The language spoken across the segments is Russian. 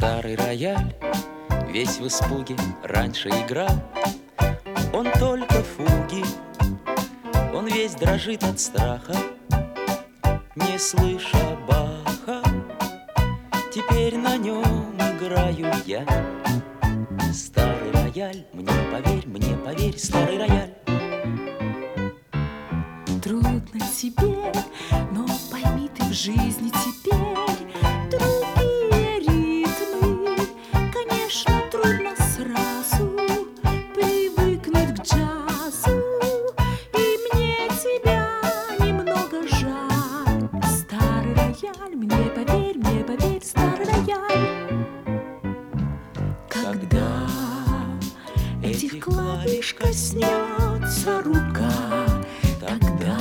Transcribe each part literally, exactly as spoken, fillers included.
Старый рояль весь в испуге раньше играл. Он только фуги, он весь дрожит от страха, не слыша Баха. Теперь на нем играю я. Старый рояль, мне поверь, мне поверь, старый рояль. Трудно тебе, но пойми ты в жизни теперь другие ритмы. Конечно, трудно сразу привыкнуть к джазу, и мне тебя немного жаль. Старый рояль, мне поверь, мне поверь, старый рояль. Когда этих клавиш коснется рука, тогда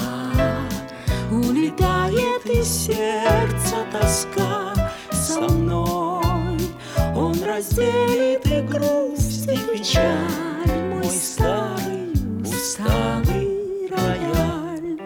улетает из сердца тоска. Со мной он разделит и грусть, и печаль, мой старый усталый рояль.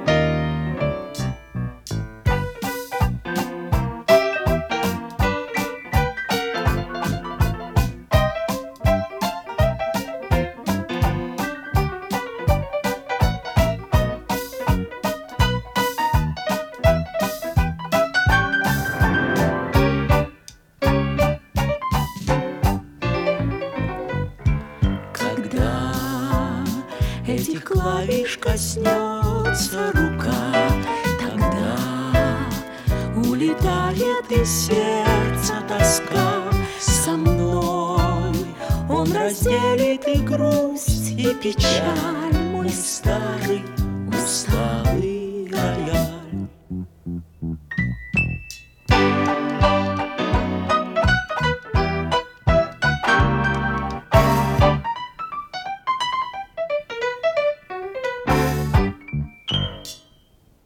Этих клавиш коснется рука, тогда улетает из сердца тоска. Со мной он разделит и грусть, и печаль, мой старый усталый